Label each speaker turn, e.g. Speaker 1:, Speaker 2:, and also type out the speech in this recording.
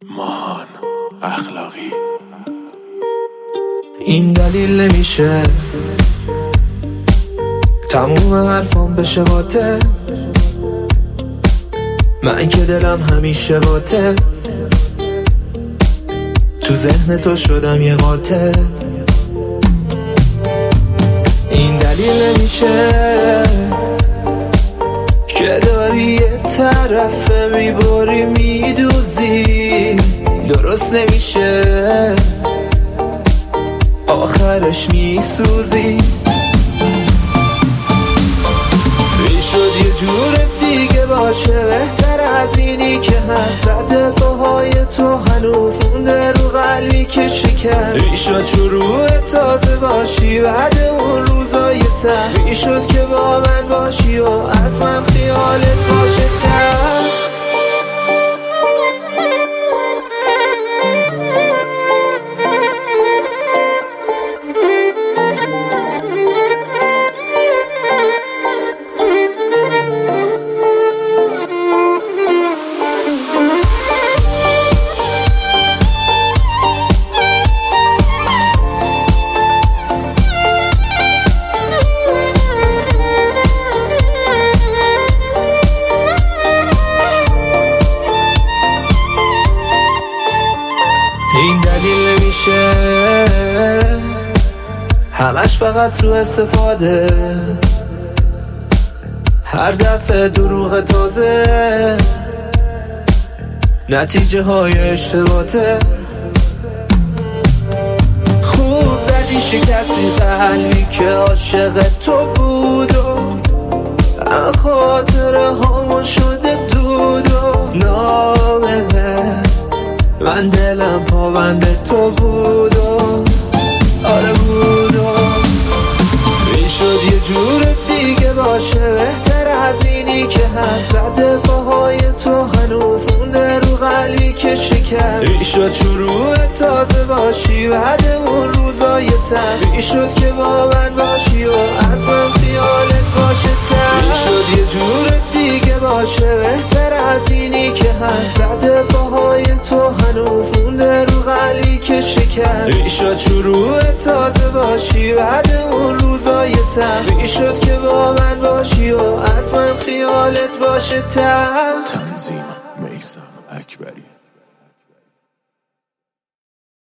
Speaker 1: ماهان اخلاقی.
Speaker 2: این دلیل نمیشه تموم حرفام بشه باته، من که دلم همیشه باته، تو ذهن تو شدم یه قاتل. این دلیل نمیشه که داری یه طرفه میبری میدوزی، درست نمیشه آخرش میسوزی. میشد یه جور دیگه باشه بهتر از اینی که حسرت پاهای تو هنوز مونده رو قلبی که شکست. میشد شروع تازه باشی بعد اون روزای سخت، میشد که با من باشی و از من خیالت باشه تر. این دلیل نمیشه همش فقط سوء استفاده، هر دفعه دروغ تازه نتیجه های اشتباهه. خوب زدی شکستی قلبی که عاشق تو بود و خاطره هامون شده دود و نامه. من دلم پابند تو بود و آره بود و میشد یه جور دیگه باشه بهتر از اینی که حسرت پاهای تو هنوز مونده رو قلبی که شکست. میشد شروع تازه باشی بعد اون روزای سخت، میشد که با من باشی و از من خیالت باشه تر. میشد یه جور دیگه باشه بهتر از اینی که حسرت پاهای تو هنوز مونده رو قلبی که شکست. میشد شروع تازه باشی بعد اون روزای سخت، میشد که با من باشی و از من خیالت باشه تر.
Speaker 1: تنظیم